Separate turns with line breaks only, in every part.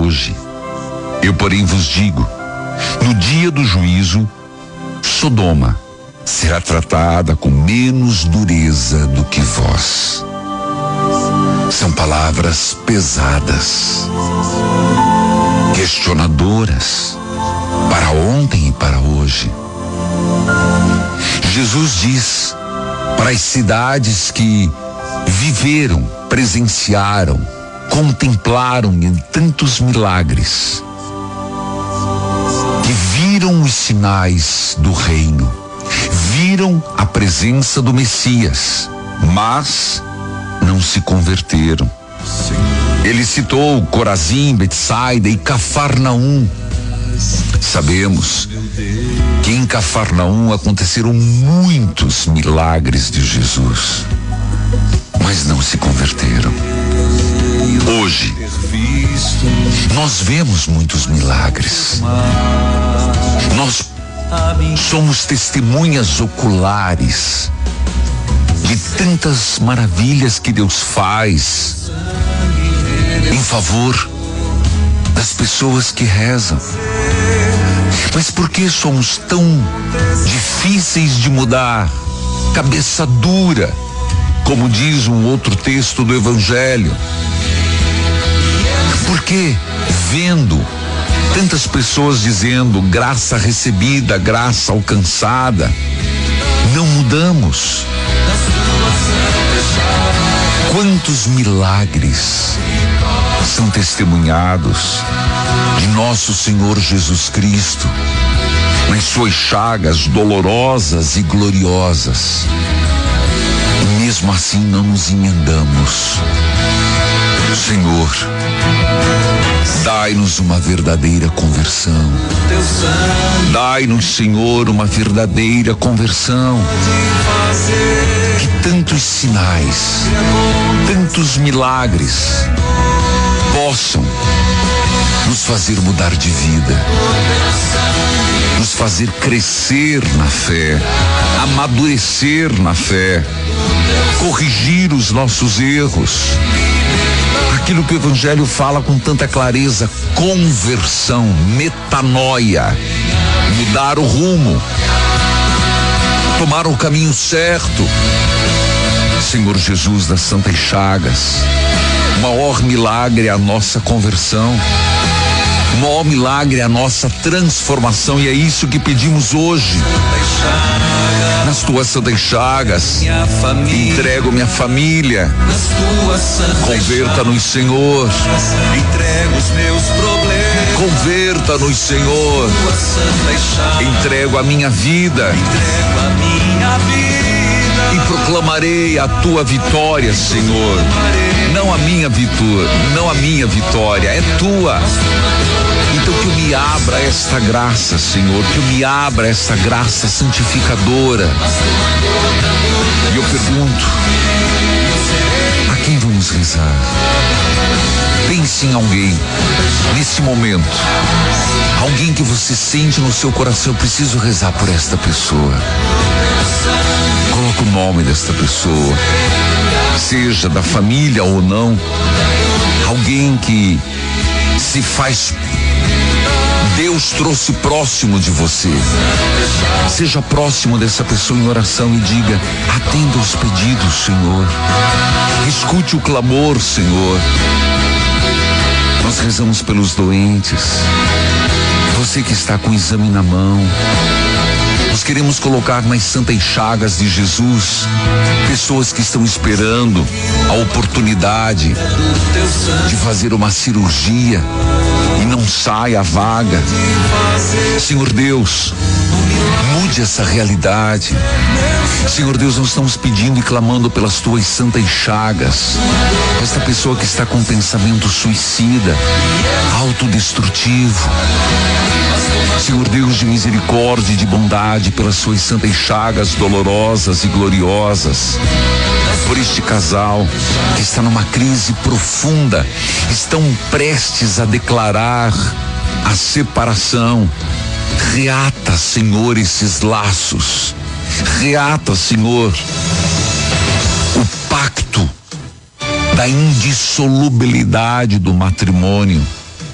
hoje. Eu, porém, vos digo, no dia do juízo, Sodoma será tratada com menos dureza do que vós. São palavras pesadas, questionadoras, para ontem e para hoje. Jesus diz para as cidades que viveram, presenciaram, contemplaram em tantos milagres, que viram os sinais do reino, viram a presença do Messias, mas não se converteram. Ele citou Corazim, Betsaida e Cafarnaum. Sabemos que em Cafarnaum aconteceram muitos milagres de Jesus, mas não se converteram. Hoje, nós vemos muitos milagres. Nós somos testemunhas oculares de tantas maravilhas que Deus faz em favor das pessoas que rezam. Mas por que somos tão difíceis de mudar? Cabeça dura, como diz um outro texto do Evangelho. Por que, vendo tantas pessoas dizendo graça recebida, graça alcançada, não mudamos? Quantos milagres são testemunhados de nosso Senhor Jesus Cristo nas suas chagas dolorosas e gloriosas, e mesmo assim não nos emendamos. Senhor, dai-nos uma verdadeira conversão. Dai-nos, Senhor, uma verdadeira conversão. Que tantos sinais, tantos milagres possam nos fazer mudar de vida, nos fazer crescer na fé, amadurecer na fé, corrigir os nossos erros. Aquilo que o Evangelho fala com tanta clareza: conversão, metanoia, mudar o rumo, tomar o caminho certo. Senhor Jesus das Santas Chagas, o maior milagre é a nossa conversão, o maior milagre é a nossa transformação, e é isso que pedimos hoje. Nas tuas santas chagas, entrego minha família. Converta-nos, Senhor.
Entrego os meus problemas.
Converta-nos, Senhor. Entrego a minha vida.
Entrego a minha vida.
E proclamarei a tua vitória, Senhor. Não a minha vitória, não a minha vitória, é tua. Então que eu me abra esta graça, Senhor, que eu me abra esta graça santificadora. E eu pergunto, a quem vamos rezar? Pense em alguém, nesse momento, alguém que você sente no seu coração: eu preciso rezar por esta pessoa. Coloca o nome desta pessoa, seja da família ou não, alguém que se faz, Deus trouxe próximo de você. Seja próximo dessa pessoa em oração e diga: atenda os pedidos, Senhor. Escute o clamor, Senhor. Nós rezamos pelos doentes. Você que está com o exame na mão, nós queremos colocar nas santas chagas de Jesus pessoas que estão esperando a oportunidade de fazer uma cirurgia e não sai a vaga. Senhor Deus, mude essa realidade. Senhor Deus, nós estamos pedindo e clamando pelas tuas santas chagas. Esta pessoa que está com pensamento suicida, autodestrutivo. Senhor Deus de misericórdia e de bondade, pelas suas santas chagas dolorosas e gloriosas, por este casal que está numa crise profunda, estão prestes a declarar a separação. Reata, Senhor, esses laços. Reata, Senhor, o pacto da indissolubilidade do matrimônio.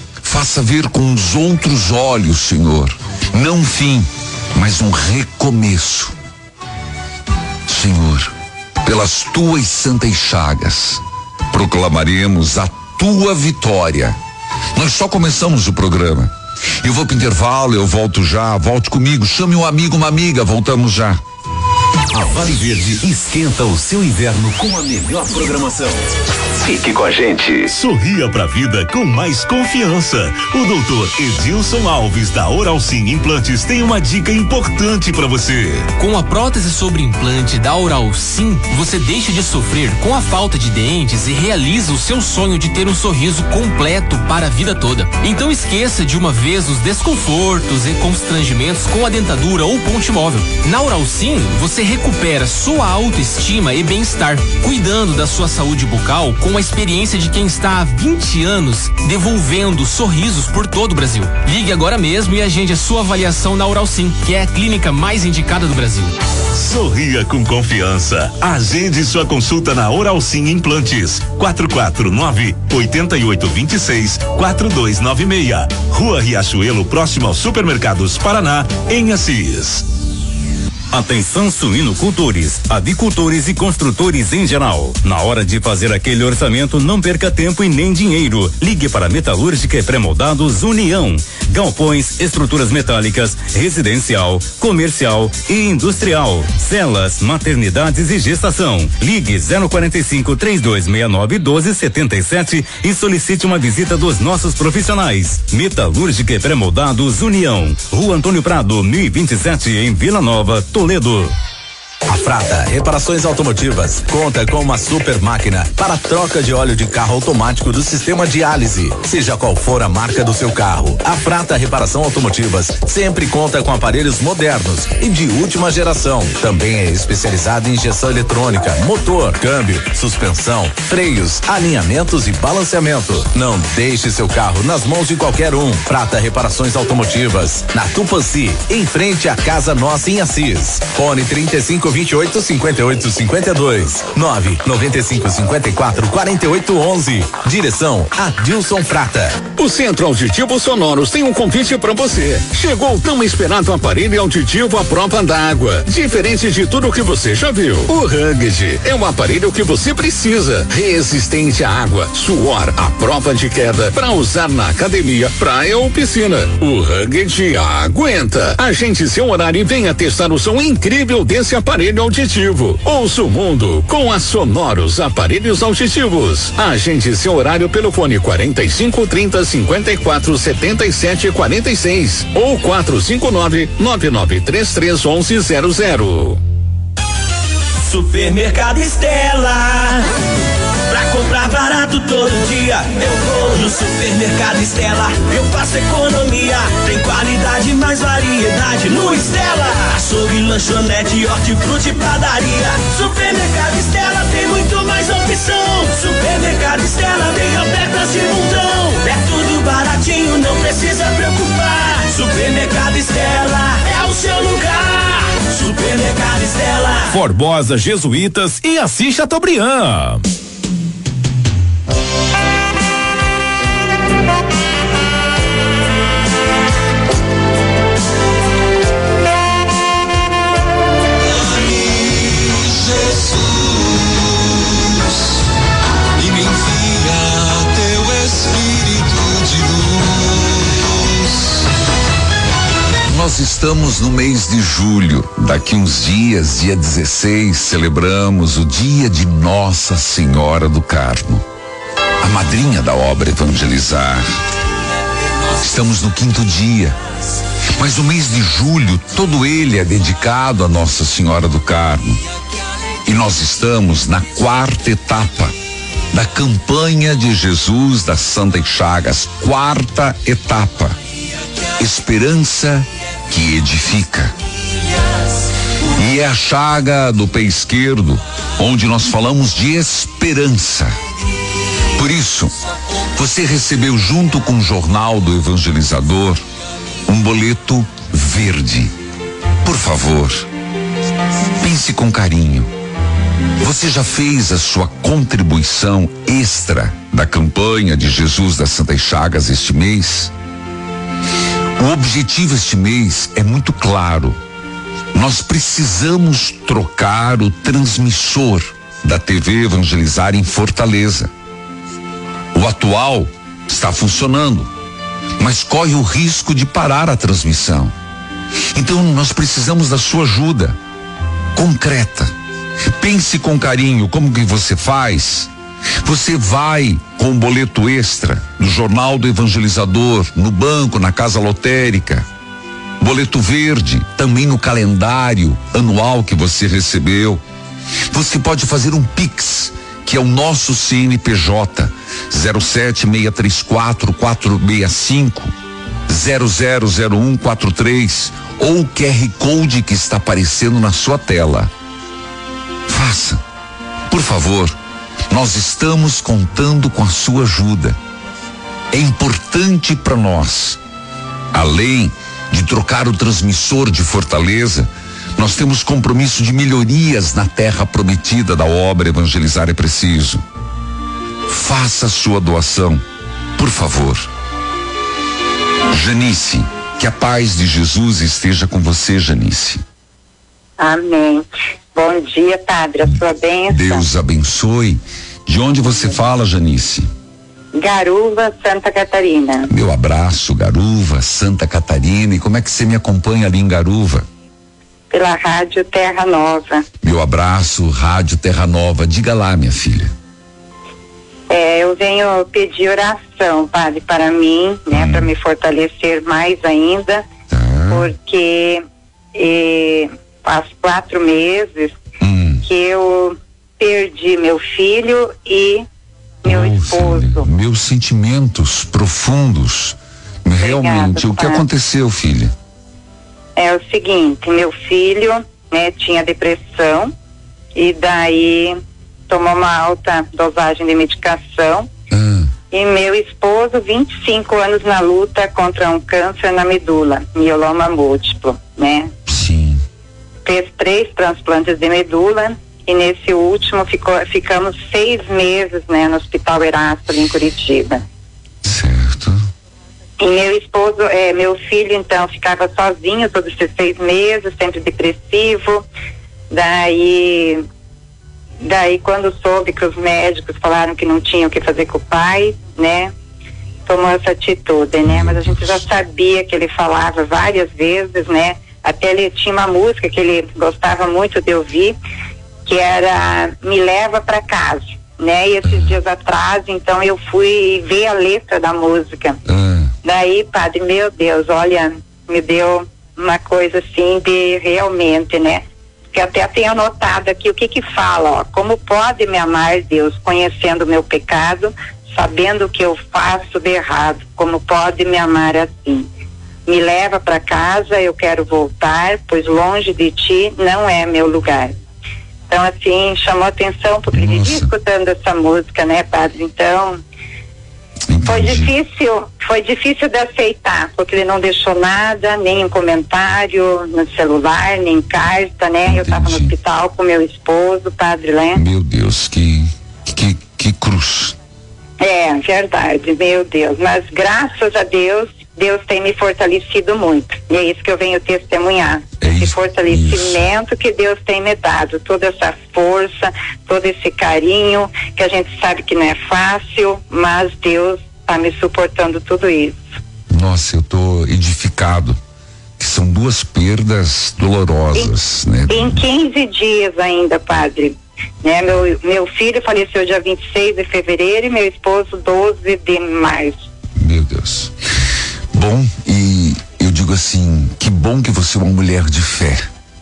faça ver com os outros olhos, Senhor, não um fim, mas um recomeço. Senhor, pelas tuas santas chagas, proclamaremos a tua vitória. Nós só começamos o programa. Eu vou pro intervalo, eu volto já. Volte comigo, chame um amigo, uma amiga, voltamos já.
A Vale Verde esquenta o seu inverno com a melhor programação. Fique com a gente.
Sorria pra vida com mais confiança. O doutor Edilson Alves da Oral Sim Implantes tem uma dica importante pra você.
Com a prótese sobre implante da Oral Sim, você deixa de sofrer com a falta de dentes e realiza o seu sonho de ter um sorriso completo para a vida toda. Então esqueça de uma vez os desconfortos e constrangimentos com a dentadura ou ponte móvel. Na Oral Sim, você recupera sua autoestima e bem-estar, cuidando da sua saúde bucal com a experiência de quem está há 20 anos devolvendo sorrisos por todo o Brasil. Ligue agora mesmo e agende a sua avaliação na Oral Sim, que é a clínica mais indicada do Brasil.
Sorria com confiança. Agende sua consulta na Oral Sim Implantes. 449-8826-4296. Rua Riachuelo, próximo ao Supermercados Paraná, em Assis.
Atenção suinocultores, avicultores e construtores em geral. Na hora de fazer aquele orçamento, não perca tempo e nem dinheiro. Ligue para Metalúrgica e Pré-Moldados União. Galpões, estruturas metálicas, residencial, comercial e industrial. Celas, maternidades e gestação. Ligue 045-3269-1277 e solicite uma visita dos nossos profissionais. Metalúrgica e Pré-Moldados União. Rua Antônio Prado, 1027, em Vila Nova, Toledo.
A Frata Reparações Automotivas conta com uma super máquina para troca de óleo de carro automático do sistema diálise. Seja qual for a marca do seu carro, a Frata Reparação Automotivas sempre conta com aparelhos modernos e de última geração. Também é especializada em injeção eletrônica, motor, câmbio, suspensão, freios, alinhamentos e balanceamento. Não deixe seu carro nas mãos de qualquer um. Frata Reparações Automotivas, na Tupãci, em frente à Casa Nossa em Assis. Fone 3528-5852. 99554-4811. Direção Adilson Frata.
O Centro Auditivo Sonoros tem um convite para você. Chegou o tão esperado aparelho auditivo à prova d'água. Diferente de tudo que você já viu, o Rugged é um aparelho que você precisa. Resistente à água, suor, à prova de queda, para usar na academia, praia ou piscina. O Rugged aguenta. Agende seu horário e venha testar o som incrível desse aparelho auditivo. Ouça o mundo com a Sonoros Aparelhos Auditivos. Agende seu horário pelo fone 4530-5477-46 ou 459-9933-1100.
Supermercado Estela. Pra comprar barato todo dia, eu vou no Supermercado Estela. Eu faço economia, tem qualidade, mais variedade no Estela. Açougue, lanchonete, hortifruti, padaria. Supermercado Estela tem muito mais opção. Supermercado Estela vem ofertas de montão. É tudo baratinho, não precisa preocupar. Supermercado Estela é o seu lugar. Supermercado Estela.
Formosa, Jesuítas e Assis Chateaubriand.
Nós estamos no mês de julho. Daqui uns dias, dia 16, celebramos o dia de Nossa Senhora do Carmo, a madrinha da obra Evangelizar. Estamos no 5º dia, mas o mês de julho, todo ele é dedicado a Nossa Senhora do Carmo. E nós estamos na 4ª etapa da campanha de Jesus das Santas Chagas. 4ª etapa. Esperança que edifica. E é a chaga do pé esquerdo, onde nós falamos de esperança. Por isso, você recebeu junto com o jornal do evangelizador um boleto verde. Por favor, pense com carinho. Você já fez a sua contribuição extra da campanha de Jesus das Santas Chagas este mês? O objetivo este mês é muito claro. Nós precisamos trocar o transmissor da TV Evangelizar em Fortaleza. O atual está funcionando, mas corre o risco de parar a transmissão. Então nós precisamos da sua ajuda concreta. Pense com carinho como que você faz. Você vai com o boleto extra do Jornal do Evangelizador, no banco, na casa lotérica, boleto verde, também no calendário anual que você recebeu. Você pode fazer um Pix, que é o nosso CNPJ 07634-465-000143 ou o QR Code que está aparecendo na sua tela. Faça, por favor. Nós estamos contando com a sua ajuda. É importante para nós. Além de trocar o transmissor de Fortaleza, nós temos compromisso de melhorias na terra prometida da obra Evangelizar é Preciso. Faça a sua doação, por favor. Janice, que a paz de Jesus esteja com você, Janice.
Amém. Bom dia, padre, a sua bênção.
Deus abençoe. De onde você fala, Janice?
Garuva, Santa Catarina.
Meu abraço, Garuva, Santa Catarina. E como é que você me acompanha ali em Garuva?
Pela Rádio Terra Nova.
Meu abraço, Rádio Terra Nova. Diga lá, minha filha.
Eu venho pedir oração, padre, para mim, né, para me fortalecer mais ainda, porque faz 4 meses que eu perdi meu filho e meu esposo.
Filha, meus sentimentos profundos.
Obrigada,
realmente, o que aconteceu, filha?
É o seguinte, meu filho, né, tinha depressão e daí tomou uma alta dosagem de medicação. E meu esposo, 25 anos na luta contra um câncer na medula, mieloma múltiplo, né?
Sim.
Fez 3 transplantes de medula e nesse último ficamos 6 meses, né, no Hospital Erasto, ali em Curitiba.
Certo.
E meu esposo, meu filho, então, ficava sozinho todos esses 6 meses, sempre depressivo. Daí quando soube que os médicos falaram que não tinham o que fazer com o pai, né, tomou essa atitude, né, mas a gente já sabia que ele falava várias vezes, né, até ele tinha uma música que ele gostava muito de ouvir, que era Me Leva Pra Casa, né, e esses dias atrás, então eu fui ver a letra da música. Daí, padre, meu Deus, olha, me deu uma coisa assim de realmente, né, que até tenho anotado aqui o que fala, ó: como pode me amar, Deus, conhecendo o meu pecado, sabendo o que eu faço de errado, como pode me amar assim? Me leva para casa, eu quero voltar, pois longe de ti não é meu lugar. Então, assim, chamou atenção porque ele ia escutando essa música, né, padre? Então, foi difícil de aceitar, porque ele não deixou nada, nem um comentário no celular, nem carta, né?
Entendi.
Eu estava no hospital com meu esposo, padre Lé.
Meu Deus, que cruz.
É, verdade, meu Deus. Mas graças a Deus, Deus tem me fortalecido muito. E é isso que eu venho testemunhar. Esse fortalecimento que Deus tem me dado, toda essa força, todo esse carinho, que a gente sabe que não é fácil, mas Deus está me suportando tudo isso.
Nossa, eu tô edificado. Que são 2 perdas dolorosas, né?
Em 15 dias ainda, padre. Né? Meu filho faleceu dia 26 de fevereiro e meu esposo 12 de março.
Meu Deus. Bom, e eu digo assim, que bom que você é uma mulher de fé,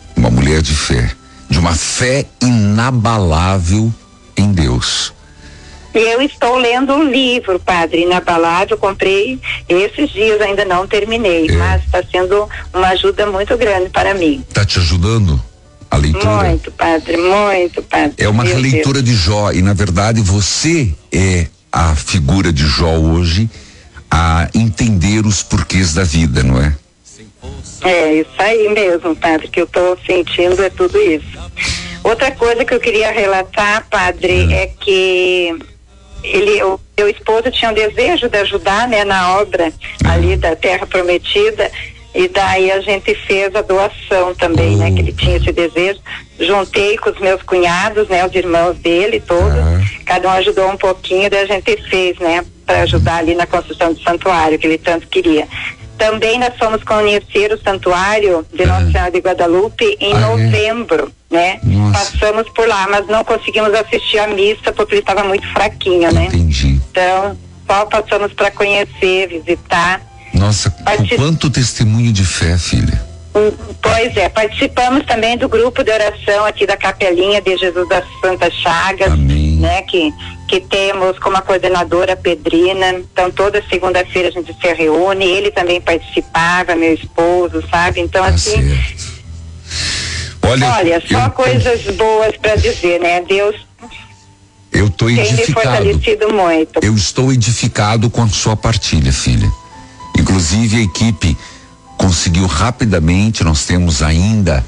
de uma fé inabalável em Deus.
Eu estou lendo um livro, padre, inabalável, comprei esses dias, ainda não terminei, mas está sendo uma ajuda muito grande para mim.
Tá te ajudando a leitura?
Muito, padre, muito, padre.
É uma releitura de Jó e, na verdade, você é a figura de Jó hoje a entender os porquês da vida, não é?
É isso aí mesmo, padre, que eu estou sentindo é tudo isso. Outra coisa que eu queria relatar, padre, é que o meu esposo tinha um desejo de ajudar, né, na obra ali da Terra Prometida, e daí a gente fez a doação também, né, que ele tinha esse desejo. Juntei com os meus cunhados, né, os irmãos dele todos, cada um ajudou um pouquinho, daí a gente fez, né, para ajudar ali na construção do santuário que ele tanto queria. Também nós fomos conhecer o santuário de Nossa Senhora de Guadalupe em novembro, né? Passamos por lá, mas não conseguimos assistir a missa porque ele estava muito fraquinho, né?
Entendi.
Então, só passamos para conhecer, visitar.
Nossa, quanto testemunho de fé, filha.
Pois é, participamos também do grupo de oração aqui da Capelinha de Jesus das Santas Chagas,
amém,
né? Que temos como a coordenadora Pedrina. Então toda segunda-feira a gente se reúne, ele também participava, meu esposo, sabe? Então assim,
certo. Olha,
só coisas boas para dizer, né? Deus
tem me
fortalecido muito.
Eu estou edificado com a sua partilha, filha. Inclusive a equipe conseguiu rapidamente, nós temos ainda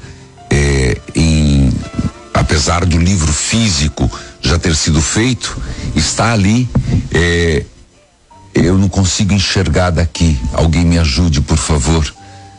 apesar do livro físico já ter sido feito, está ali, eu não consigo enxergar daqui, alguém me ajude, por favor.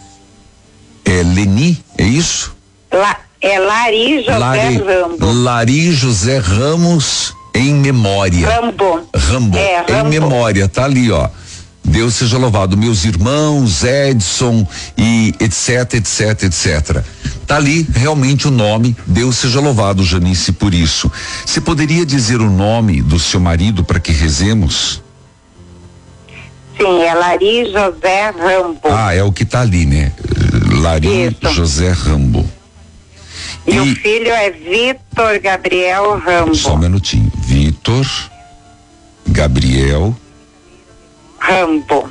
Leni, é isso?
Lari José Rambo.
Lari José Ramos em memória. Rambo. Em memória, tá ali, ó. Deus seja louvado, meus irmãos, Edson e etc, etc, etc. Tá ali realmente o nome, Deus seja louvado, Janice, por isso. Você poderia dizer o nome do seu marido para que rezemos?
Sim, é Lari José Rambo.
É o que tá ali, né? Lari José Rambo.
E o filho é Vitor Gabriel Rambo.
Só um minutinho. Vitor Gabriel Rambo.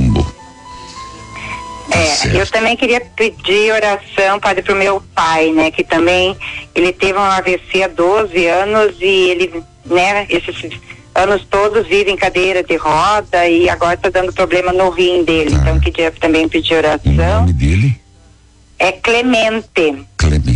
Eu também queria pedir oração, padre, pro meu pai, né? Que também, ele teve um AVC há 12 anos e ele, né, esses anos todos vive em cadeira de roda e agora tá dando problema no rim dele. Então queria também pedir oração.
O nome dele?
É Clemente.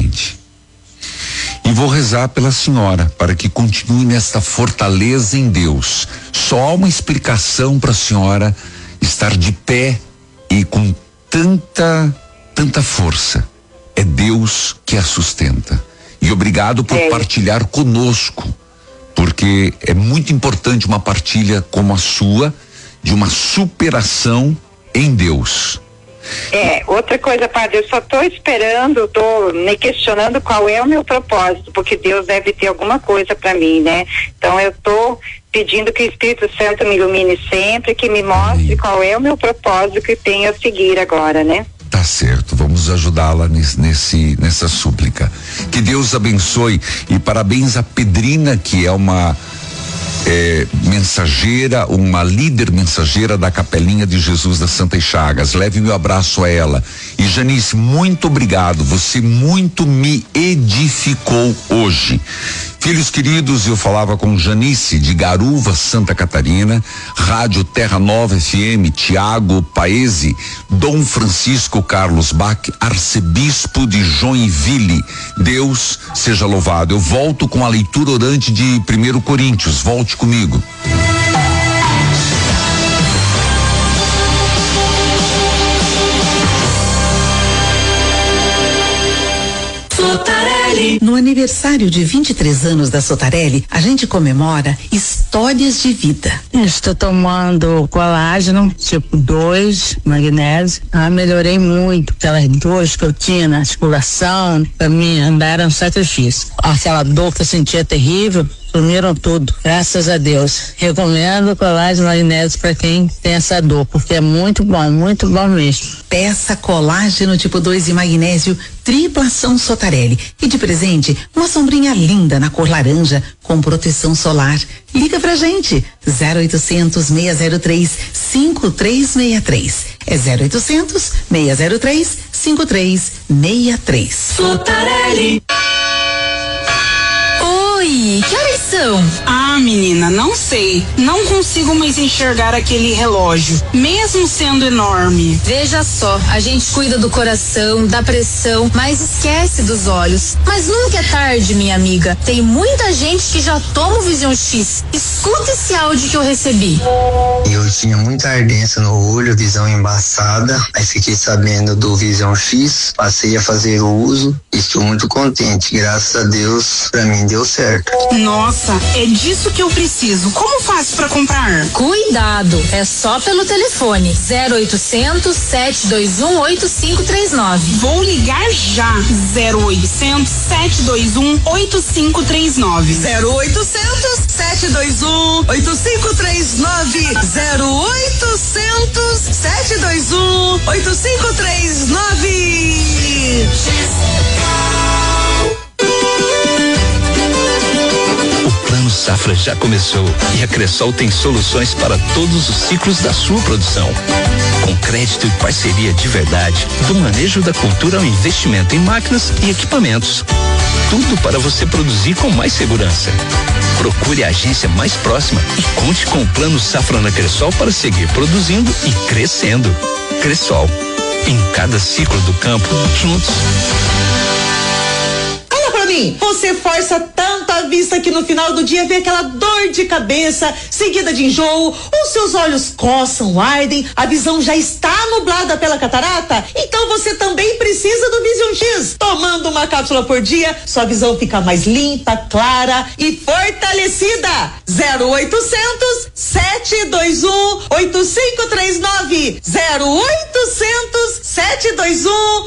E vou rezar pela senhora para que continue nesta fortaleza em Deus. Só há uma explicação para a senhora estar de pé e com tanta força. É Deus que a sustenta. E obrigado por partilhar conosco, porque é muito importante uma partilha como a sua, de uma superação em Deus.
Outra coisa, padre, eu só tô esperando, tô me questionando qual é o meu propósito, porque Deus deve ter alguma coisa para mim, né? Então eu tô pedindo que o Espírito Santo me ilumine sempre, que me mostre qual é o meu propósito que tenho a seguir agora, né?
Tá certo, vamos ajudá-la nessa súplica. Que Deus abençoe e parabéns a Pedrina, que é uma mensageira, uma líder mensageira da Capelinha de Jesus das Santas Chagas. Leve meu abraço a ela. E Janice, muito obrigado, você muito me edificou hoje. Filhos queridos, eu falava com Janice de Garuva, Santa Catarina, Rádio Terra Nova FM, Tiago Paese, Dom Francisco Carlos Bach, arcebispo de Joinville. Deus seja louvado. Eu volto com a leitura orante de 1 Coríntios. Volte comigo.
No aniversário de 23 anos da Sotarelli, a gente comemora histórias de vida.
Estou tomando colágeno, tipo 2, magnésio. Melhorei muito. Aquelas dores que eu tinha na articulação, pra mim andar era um sacrifício. Aquela dor que eu sentia terrível, sumiram tudo, graças a Deus. Recomendo colágeno magnésio para quem tem essa dor, porque é muito bom mesmo.
Peça colágeno tipo 2 e magnésio tripla ação Sotarelli. E de presente, uma sombrinha linda na cor laranja com proteção solar. Liga pra gente, 0800 603 5363. É 0800 603 5363.
Sotarelli. Oi, que horas coração?
Ah, menina, não sei. Não consigo mais enxergar aquele relógio, mesmo sendo enorme.
Veja só, a gente cuida do coração, da pressão, mas esquece dos olhos. Mas nunca é tarde, minha amiga. Tem muita gente que já toma o Vision X. Escuta esse áudio que eu recebi.
Eu tinha muita ardência no olho, visão embaçada. Aí fiquei sabendo do Vision X, passei a fazer o uso e estou muito contente. Graças a Deus, pra mim deu certo.
Nossa, é disso que eu preciso. Como faço pra comprar?
Cuidado, é só pelo telefone 0800 721 8539.
Vou ligar já. 0800 721 8539.
0800 721 8539. 0800 721 8539.
O Plano Safra já começou e a Cressol tem soluções para todos os ciclos da sua produção. Com crédito e parceria de verdade, do manejo da cultura ao investimento em máquinas e equipamentos. Tudo para você produzir com mais segurança. Procure a agência mais próxima e conte com o Plano Safra na Cressol para seguir produzindo e crescendo. Cressol, em cada ciclo do campo, juntos.
Olha pra mim, você força tanto a vista que no final do dia vem aquela dor de cabeça, seguida de enjoo, os seus olhos coçam, ardem, a visão já está nublada pela catarata? Então você também precisa do Vision X. Tomando uma cápsula por dia, sua visão fica mais limpa, clara e fortalecida. 0800 721 8539. 0800 721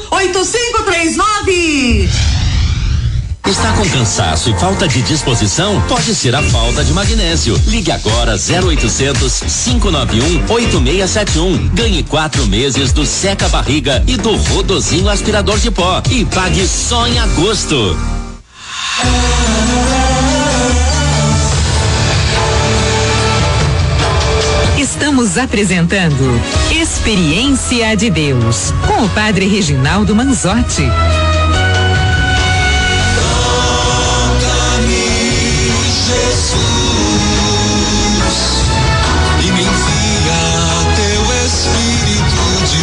8539.
Está com cansaço e falta de disposição? Pode ser a falta de magnésio. Ligue agora 0800 591 8671. Ganhe 4 meses do Seca Barriga e do Rodozinho aspirador de pó e pague só em agosto.
Estamos apresentando Experiência de Deus com o Padre Reginaldo Manzotti.
E me envia teu Espírito de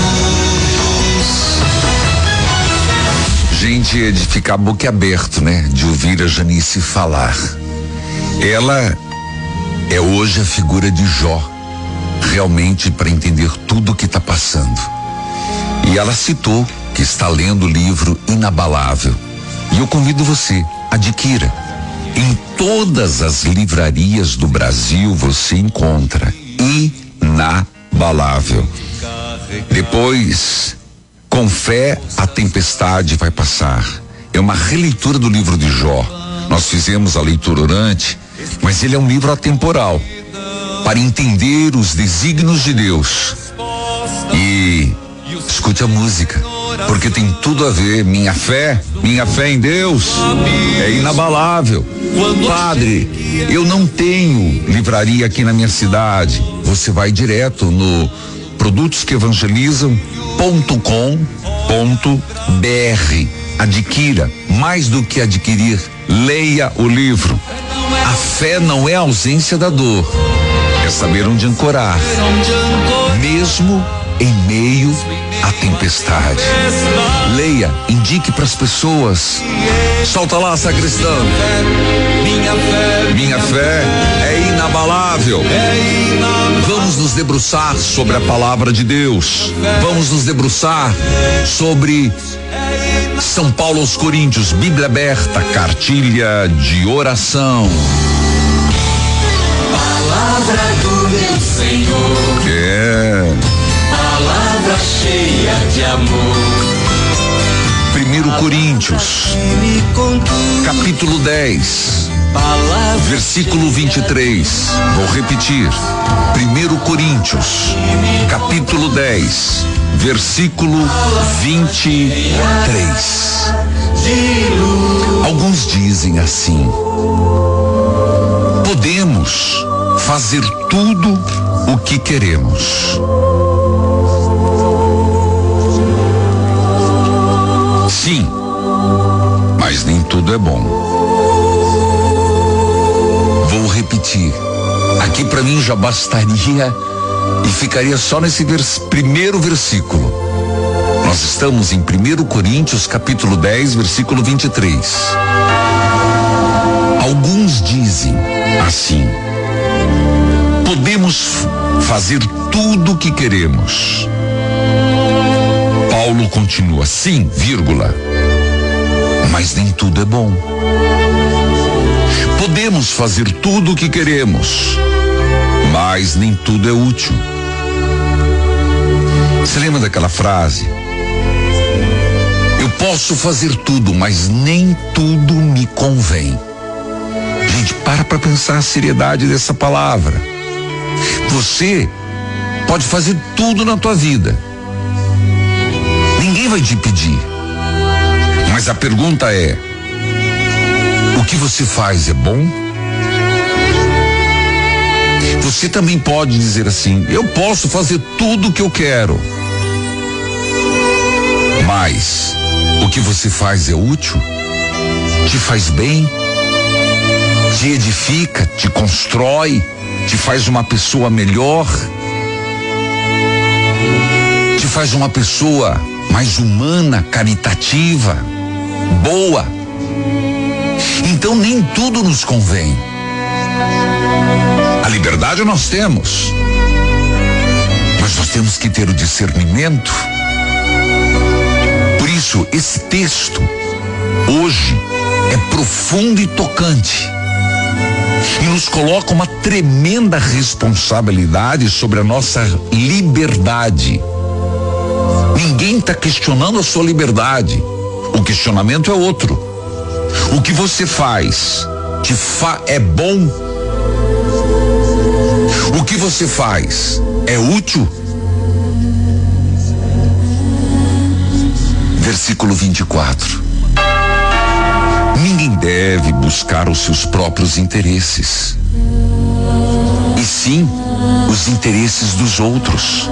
luz.
Gente, é de ficar boquiaberto, né? De ouvir a Janice falar. Ela é hoje a figura de Jó, realmente para entender tudo o que está passando. E ela citou que está lendo o livro Inabalável. E eu convido você, adquira. Em todas as livrarias do Brasil você encontra Inabalável. Depois, com fé, a tempestade vai passar. É uma releitura do livro de Jó. Nós fizemos a leitura orante, mas ele é um livro atemporal para entender os desígnios de Deus. E escute a música, porque tem tudo a ver. Minha fé em Deus é inabalável. Padre, eu não tenho livraria aqui na minha cidade. Você vai direto no produtosquevangelizam.com.br. Adquira, mais do que adquirir, leia o livro. A fé não é a ausência da dor, é saber onde ancorar, mesmo em meio à tempestade. Leia, indique para as pessoas. Solta lá, sacristão. Minha fé é inabalável. Vamos nos debruçar sobre a palavra de Deus. Vamos nos debruçar sobre São Paulo aos Coríntios, Bíblia aberta, cartilha de oração.
Palavra do meu Senhor.
É.
Palavra cheia de amor.
1 Coríntios, capítulo 10, versículo 23. Vou repetir. 1 Coríntios, capítulo 10, versículo 23. Alguns dizem assim: podemos fazer tudo o que queremos. Sim, mas nem tudo é bom. já bastaria e ficaria só nesse primeiro versículo. Nós estamos em 1 Coríntios capítulo 10, versículo 23. Alguns dizem assim: podemos fazer tudo o que queremos. Paulo continua, sim, vírgula, mas nem tudo é bom. Podemos fazer tudo o que queremos, mas nem tudo é útil. Você lembra daquela frase? Eu posso fazer tudo, mas nem tudo me convém. Gente, para pensar a seriedade dessa palavra. Você pode fazer tudo na tua vida. Ninguém vai te pedir. Mas a pergunta é: o que você faz é bom? Você também pode dizer assim: eu posso fazer tudo o que eu quero. Mas o que você faz é útil? Te faz bem? Te edifica? Te constrói? Te faz uma pessoa melhor? Te faz uma pessoa mais humana, caritativa, boa? Então nem tudo nos convém. A liberdade nós temos, mas nós temos que ter o discernimento. Por isso, esse texto hoje é profundo e tocante e nos coloca uma tremenda responsabilidade sobre a nossa liberdade. Ninguém está questionando a sua liberdade. O questionamento é outro. O que você faz é bom? O que você faz é útil? Versículo 24. Ninguém deve buscar os seus próprios interesses, e sim os interesses dos outros.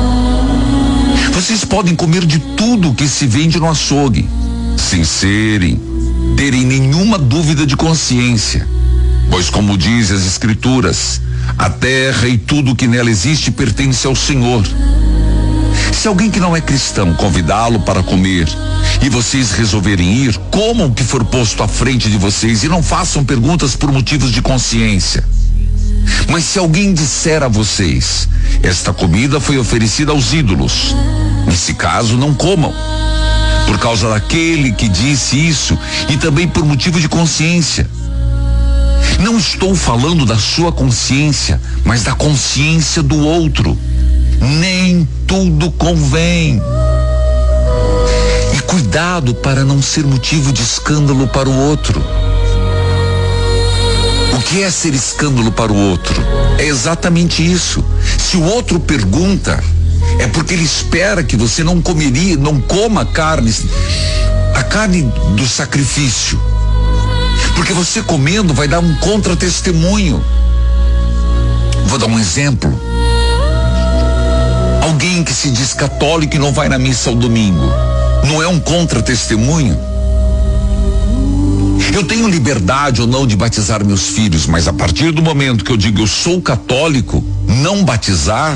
Vocês podem comer de tudo que se vende no açougue, sem terem nenhuma dúvida de consciência, pois, como diz as Escrituras, a terra e tudo que nela existe pertence ao Senhor. Se alguém que não é cristão convidá-lo para comer e vocês resolverem ir, comam o que for posto à frente de vocês e não façam perguntas por motivos de consciência. Mas se alguém disser a vocês: esta comida foi oferecida aos ídolos, nesse caso não comam, por causa daquele que disse isso e também por motivo de consciência. Não estou falando da sua consciência, mas da consciência do outro. Nem tudo convém. E cuidado para não ser motivo de escândalo para o outro. O que é ser escândalo para o outro? É exatamente isso. Se o outro pergunta, é porque ele espera que você não coma a carne do sacrifício. Porque você comendo vai dar um contra-testemunho. Vou dar um exemplo. Alguém que se diz católico e não vai na missa ao domingo, não é um contra-testemunho? Eu tenho liberdade ou não de batizar meus filhos, mas a partir do momento que eu digo eu sou católico, não batizar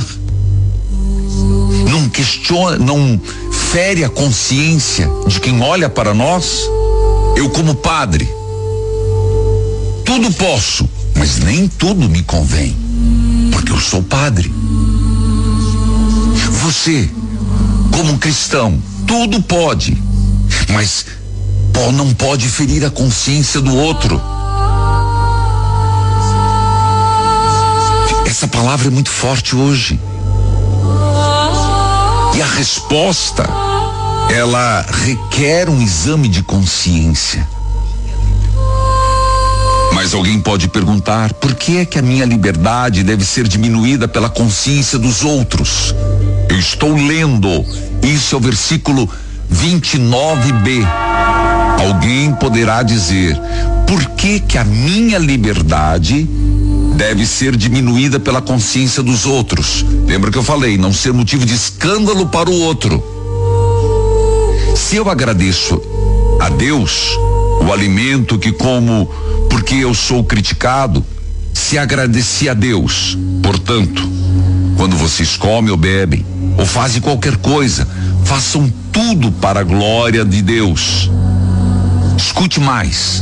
não questiona, não fere a consciência de quem olha para nós. Eu, como padre, tudo posso, mas nem tudo me convém, porque eu sou padre. Você, como cristão, tudo pode, mas não pode ferir a consciência do outro. Essa palavra é muito forte hoje. E a resposta, ela requer um exame de consciência. Mas alguém pode perguntar: por que é que a minha liberdade deve ser diminuída pela consciência dos outros? Eu estou lendo, isso é o versículo 29b. Alguém poderá dizer: por que que a minha liberdade deve ser diminuída pela consciência dos outros? Lembra que eu falei, não ser motivo de escândalo para o outro. Se eu agradeço a Deus o alimento que como porque eu sou criticado, se agradecia a Deus. Portanto, quando vocês comem ou bebem, ou fazem qualquer coisa, façam tudo para a glória de Deus. Escute mais.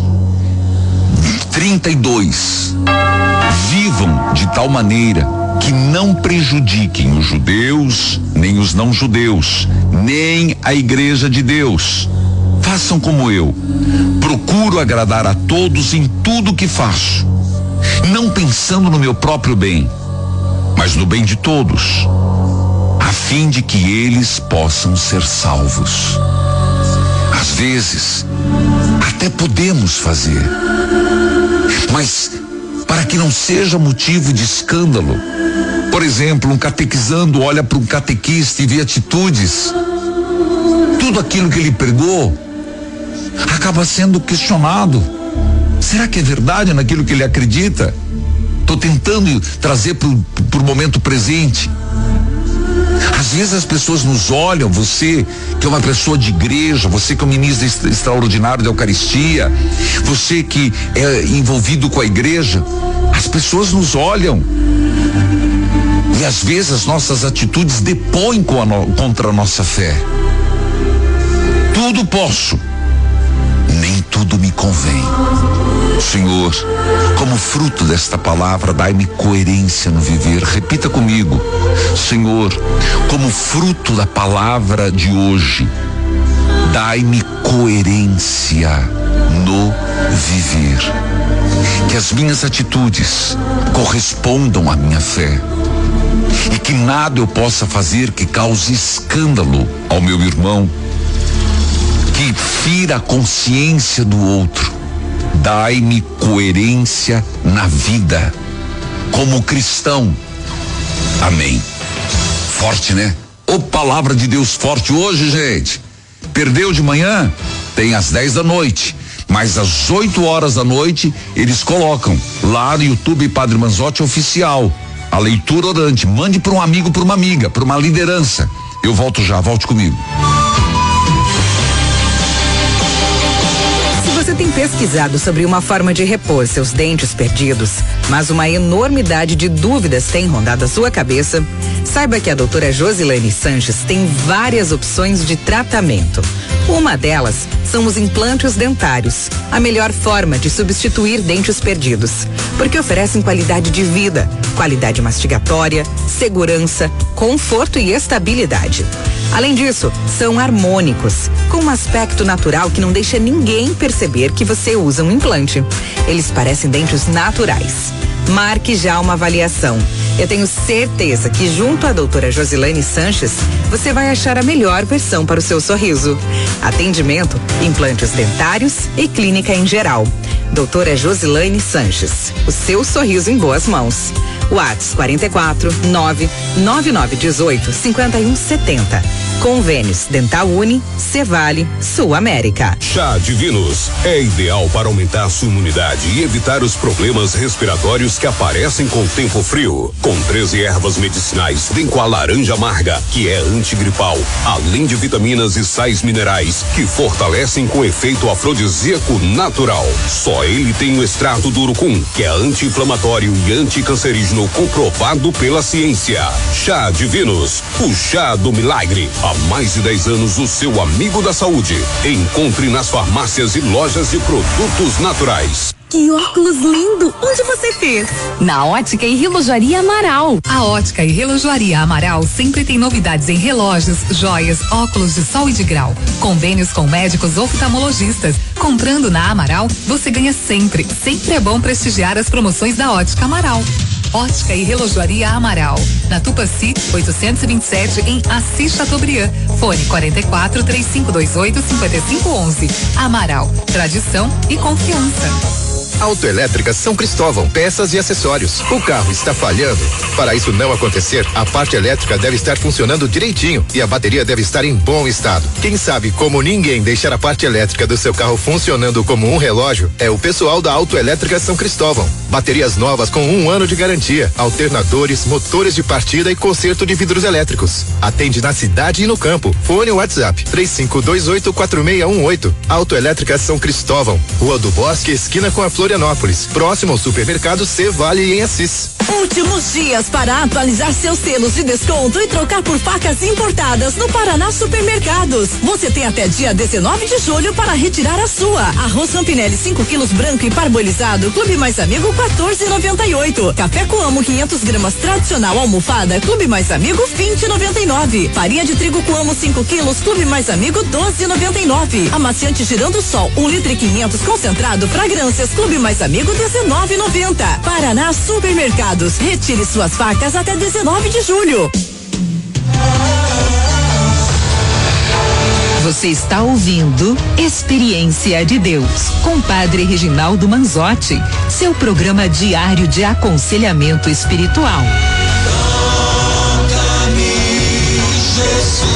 32. Vivam de tal maneira que não prejudiquem os judeus, nem os não judeus, nem a igreja de Deus. Façam como eu. Procuro agradar a todos em tudo que faço, não pensando no meu próprio bem, mas no bem de todos, a fim de que eles possam ser salvos. Às vezes, até podemos fazer, mas para que não seja motivo de escândalo. Por exemplo, um catequizando olha para um catequista e vê atitudes, tudo aquilo que ele pregou acaba sendo questionado. Será que é verdade naquilo que ele acredita? Estou tentando trazer pro momento presente. Às vezes as pessoas nos olham, você que é uma pessoa de igreja, você que é um ministro extraordinário da Eucaristia, você que é envolvido com a igreja, as pessoas nos olham e às vezes as nossas atitudes depõem contra a nossa fé. Tudo posso, nem tudo me convém. Senhor, como fruto desta palavra, dai-me coerência no viver. Repita comigo. Senhor, como fruto da palavra de hoje, dai-me coerência no viver. Que as minhas atitudes correspondam à minha fé e que nada eu possa fazer que cause escândalo ao meu irmão, que fira a consciência do outro. Dai-me coerência na vida, como cristão. Amém. Forte, né? Ô, palavra de Deus forte hoje, gente. Perdeu de manhã? Tem às 10 da noite. Mas às 8 horas da noite, eles colocam lá no YouTube Padre Manzotti Oficial a leitura orante. Mande para um amigo, para uma amiga, para uma liderança. Eu volto já, volte comigo.
Você tem pesquisado sobre uma forma de repor seus dentes perdidos, mas uma enormidade de dúvidas tem rondado a sua cabeça? Saiba que a doutora Josilane Sanches tem várias opções de tratamento. Uma delas são os implantes dentários, a melhor forma de substituir dentes perdidos, porque oferecem qualidade de vida, qualidade mastigatória, segurança, conforto e estabilidade. Além disso, são harmônicos, com um aspecto natural que não deixa ninguém perceber que você usa um implante. Eles parecem dentes naturais. Marque já uma avaliação. Eu tenho certeza que junto à doutora Josilane Sanches, você vai achar a melhor versão para o seu sorriso. Atendimento, implantes dentários e clínica em geral. Doutora Josilane Sanches, o seu sorriso em boas mãos. WhatsApp 44 99918 5170. Convênios Dental Uni, Cevale, Sul América.
Chá Divinos é ideal para aumentar sua imunidade e evitar os problemas respiratórios que aparecem com o tempo frio. Com 13 ervas medicinais, vem com a laranja amarga, que é antigripal, além de vitaminas e sais minerais que fortalecem com efeito afrodisíaco natural. Só ele tem o extrato do urucum, que é anti-inflamatório e anticancerígeno comprovado pela ciência. Chá Divinos, o chá do milagre. Há mais de 10 anos, o seu amigo da saúde. Encontre nas farmácias e lojas de produtos naturais.
Que óculos lindo! Onde você fez?
Na Ótica e Relojoaria Amaral.
A Ótica e Relojoaria Amaral sempre tem novidades em relógios, joias, óculos de sol e de grau. Convênios com médicos oftalmologistas. Comprando na Amaral, você ganha sempre. Sempre é bom prestigiar as promoções da Ótica Amaral. Ótica e Relojoaria Amaral. Na Tupaci, 827, em Assis Chateaubriand. Fone 44 3528 5511. Amaral, tradição e confiança.
Autoelétrica São Cristóvão, peças e acessórios. O carro está falhando? Para isso não acontecer, a parte elétrica deve estar funcionando direitinho e a bateria deve estar em bom estado. Quem sabe como ninguém deixar a parte elétrica do seu carro funcionando como um relógio é o pessoal da Autoelétrica São Cristóvão. Baterias novas com 1 ano de garantia, alternadores, motores de partida e conserto de vidros elétricos. Atende na cidade e no campo. Fone WhatsApp 35284618. Autoelétrica São Cristóvão, Rua do Bosque, esquina com a Flor Florianópolis, próximo ao supermercado C-Vale em Assis.
Últimos dias para atualizar seus selos de desconto e trocar por facas importadas no Paraná Supermercados. Você tem até dia 19 de julho para retirar a sua. Arroz Rampinelli 5 quilos branco e parbolizado, Clube Mais Amigo 14,98. Café Coamo 500 gramas tradicional almofada, Clube Mais Amigo 20,99. Farinha de trigo Coamo 5 quilos, Clube Mais Amigo 12,99. Amaciante Girando Sol 1 litro e 500 concentrado fragrâncias, Clube Mais Amigo 19,90. Paraná Supermercados. Retire suas facas até 19 de julho.
Você está ouvindo Experiência de Deus com Padre Reginaldo Manzotti, seu programa diário de aconselhamento espiritual.
Toca-me, Jesus,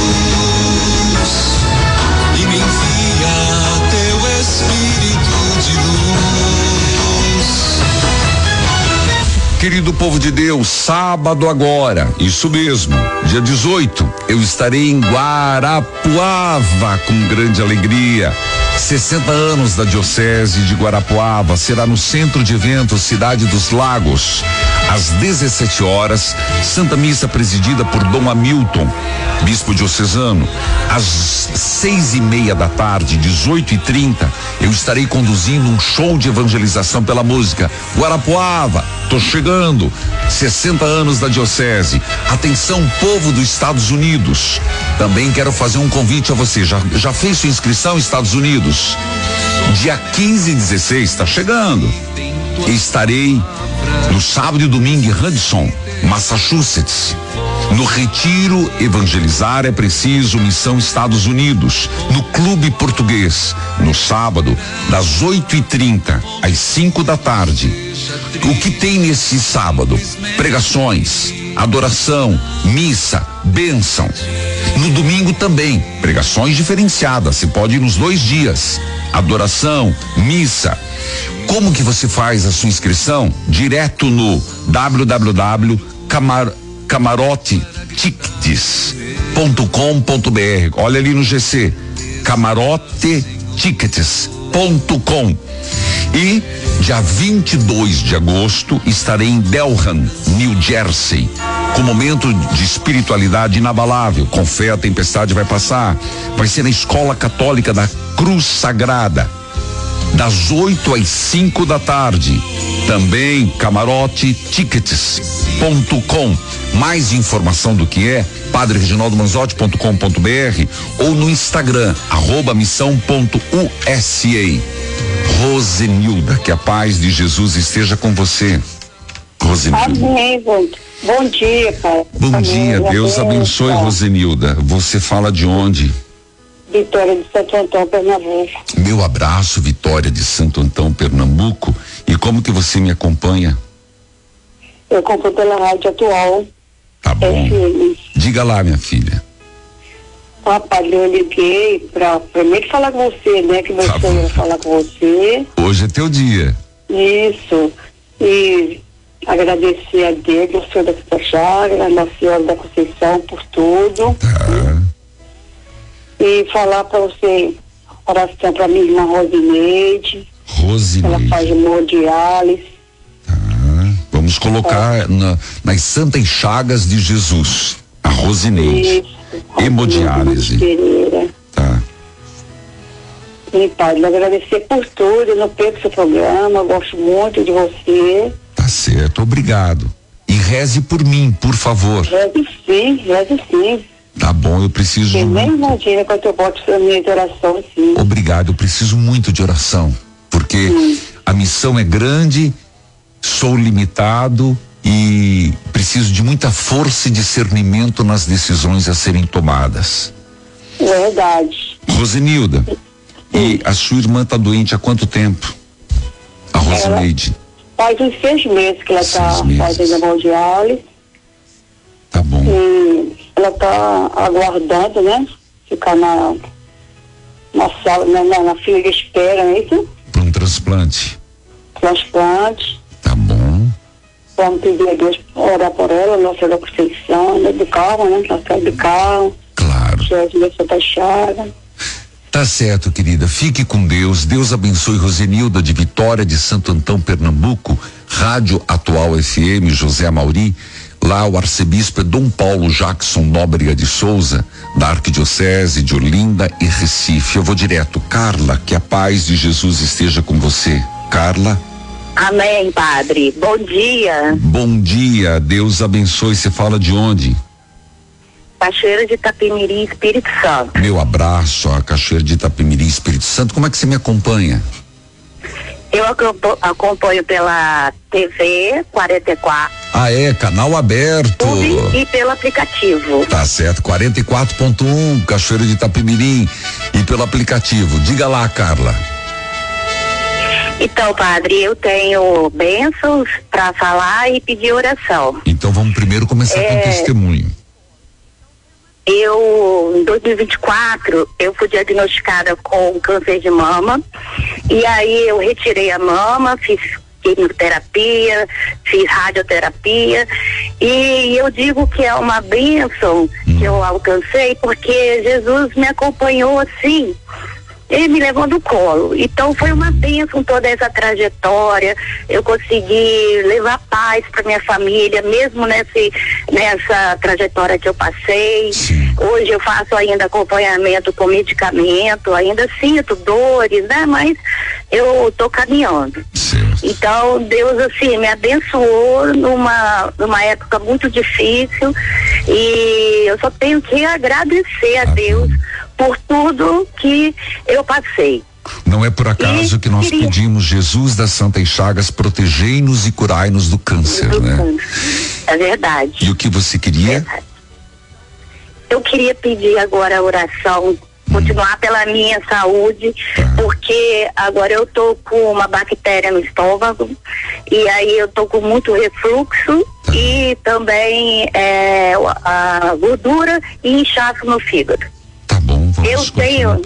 e me envia teu Espírito de luz.
Querido povo de Deus, sábado agora, isso mesmo, dia 18, eu estarei em Guarapuava com grande alegria. 60 anos da Diocese de Guarapuava, será no Centro de Eventos Cidade dos Lagos, às 17 horas, Santa Missa presidida por Dom Hamilton, bispo diocesano. Às 6:30 da tarde, 18:30, eu estarei conduzindo um show de evangelização pela música. Guarapuava, tô chegando, 60 anos da Diocese. Atenção, povo dos Estados Unidos. Também quero fazer um convite a você. Já fez sua inscrição Estados Unidos? Dia 15 e 16, tá chegando. Estarei no sábado e domingo em Hudson, Massachusetts. No Retiro Evangelizar é Preciso, Missão Estados Unidos, no Clube Português, no sábado, das 8:30 às 5 da tarde. O que tem nesse sábado? Pregações, adoração, missa, bênção. No domingo também, pregações diferenciadas, você pode ir nos 2 dias. Adoração, missa. Como que você faz a sua inscrição? Direto no camarotetickets.com.br. Olha ali no GC, camarotetickets.com. E dia 22 de agosto estarei em Delham, New Jersey, com momento de espiritualidade inabalável. Com fé a tempestade vai passar. Vai ser na Escola Católica da Cruz Sagrada, das 8 às 5 da tarde. Também camarotetickets.com. Mais informação do que é padrereginaldomanzotti.com.br ou no Instagram @missão.usa. Rosenilda, que a paz de Jesus esteja com você. Rosenilda.
Amém. Bom dia, pai.
Bom dia, Deus abençoe, Rosenilda. Você fala de onde?
Vitória de Santo Antão, Pernambuco.
Meu abraço, Vitória de Santo Antão, Pernambuco. E como que você me acompanha?
Eu acompanho pela rádio atual.
Tá bom. Diga lá, minha filha.
Papai, eu liguei pra primeiro falar com você, né? Que você ia falar com você.
Hoje é teu dia.
Isso. E agradecer a Deus, ao Senhor da Santa Chaga, a Nossa Senhora da Conceição por tudo.
Tá.
E falar pra você, oração pra minha irmã Rosineide. Ela faz hemodiálise.
Vamos colocar nas santas chagas de Jesus, a Rosineide. Hemodiálise. Tá.
E pai, agradecer por tudo, eu não perco seu programa, eu gosto muito de você.
Tá certo, obrigado. E reze por mim, por favor.
Reze sim.
Tá bom, eu preciso.
Eu nem imagina quando eu boto a minha oração, sim.
Obrigado, eu preciso muito de oração, porque a missão é grande, sou limitado e preciso de muita força e discernimento nas decisões a serem tomadas.
Verdade.
Rosenilda, e a sua irmã tá doente há quanto tempo? A Rosineide?
Faz uns 6 meses que ela tá fazendo hemodiálise.
Tá bom.
E ela tá aguardando, né? Ficar na sala, na fila de espera, não é isso?
Para um transplante.
Tá
bom.
Vamos pedir a Deus orar por ela, Nossa Senhora da Conceição, né? Do carro, né? Ela sai do carro.
Claro.
Jesus da Santa Chaga.
Tá certo, querida. Fique com Deus. Deus abençoe Rosenilda de Vitória de Santo Antão, Pernambuco. Rádio Atual FM, José Amauri. Lá o arcebispo é Dom Paulo Jackson Nóbrega de Souza, da Arquidiocese de Olinda e Recife. Eu vou direto. Carla, que a paz de Jesus esteja com você. Carla.
Amém, padre. Bom dia.
Bom dia. Deus abençoe. Você fala de onde?
Cachoeira de Itapemirim, Espírito Santo.
Meu abraço a Cachoeira de Itapemirim, Espírito Santo. Como é que você me acompanha?
Eu acompanho pela TV 44.
Ah, é? Canal aberto.
E pelo aplicativo.
Tá certo, 44.1, Cachoeira de Itapemirim. E pelo aplicativo. Diga lá, Carla.
Então, padre, eu tenho bênçãos para falar e pedir oração.
Então vamos primeiro começar com o testemunho.
Em 2024, eu fui diagnosticada com câncer de mama, e aí eu retirei a mama, fiz quimioterapia, fiz radioterapia, e eu digo que é uma bênção que eu alcancei, porque Jesus me acompanhou assim, ele me levou no colo. Então foi uma bênção toda essa trajetória. Eu consegui levar paz para minha família, mesmo nessa trajetória que eu passei. Hoje eu faço ainda acompanhamento com medicamento, ainda sinto dores, né? Mas eu tô caminhando. Então Deus assim me abençoou numa época muito difícil, e eu só tenho que agradecer a Deus por tudo que eu passei.
Não é por acaso que nós pedimos: Jesus das Santas Chagas, protegei-nos e curai-nos do câncer, né?
É verdade.
E o que você queria?
Eu queria pedir agora a oração, continuar pela minha saúde, porque agora eu tô com uma bactéria no estômago, e aí eu tô com muito refluxo e também a gordura e inchaço no fígado.
Tá bom,
eu tenho